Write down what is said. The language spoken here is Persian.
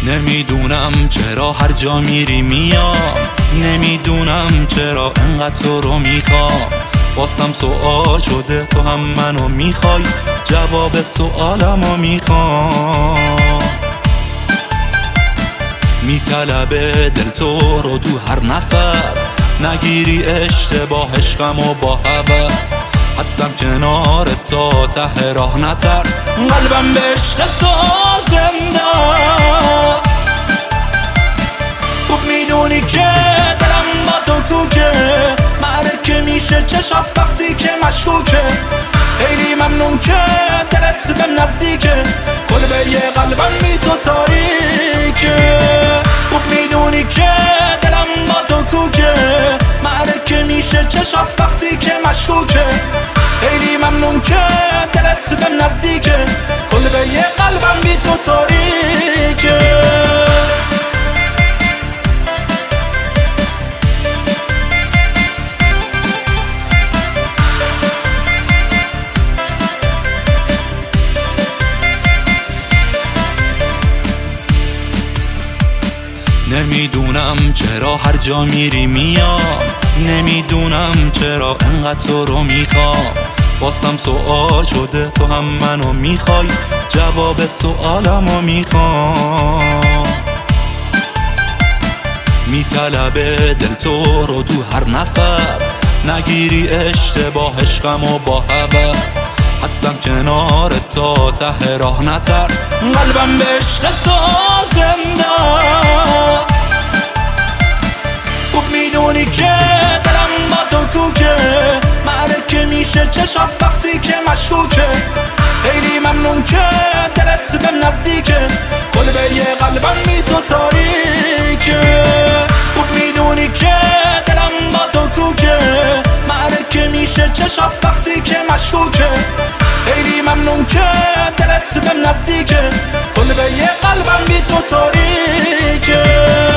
نمیدونم چرا هر جا میری میام، نمیدونم چرا انقدر تو رو میخوام. واسم سوال شده تو هم منو میخوای، جواب سوالمو میخوام. میطلبه دل تو رو تو هر نفس، نگیری اشتباه عشقمو با هوس. هستم کنار تا ته راه نترس، قلبم به عشق تو زنده‌ست. خوب میدونی که دلم با تو کوکه، معرکه میشه چشات وقتی که مشکوکه. خیلی ممنون که دلت بهم نزدیکه، کلبه یه قلبم بی تو تاریکه. خوب میدونی که دلم با تو کوکه، معرکه میشه چشات وقتی که مشکوکه. خیلی ممنون که دلت بهم نزدیکه، کلبه یه قلبم بی تو تاریکه. نمیدونم چرا هر جا میری میام، نمیدونم چرا انقدر تو رو میخوام. واسم سوال شده تو هم منو میخوای، جواب سوالمو میخوام. میطلبه دل تو رو تو هر نفس، نگیری اشتباه عشقمو با هوس. هستم کنار تا ته راه نترس، قلبم به عشق تو زنده‌ست. خوب میدونی که دلم با تو کوکه، معرکه میشه چشات وقتی که مشکوکه. خیلی ممنون که دلت بهم نزدیکه، کلبه یه قلبم بی تو تاریکه. خوب میدونی که دلم با تو کوکه، معرکه میشه چشات وقتی که مشکوکه. خیلی ممنون که دلت بهم نزدیکه، کلبه یه قلبم بی تو تاریکه.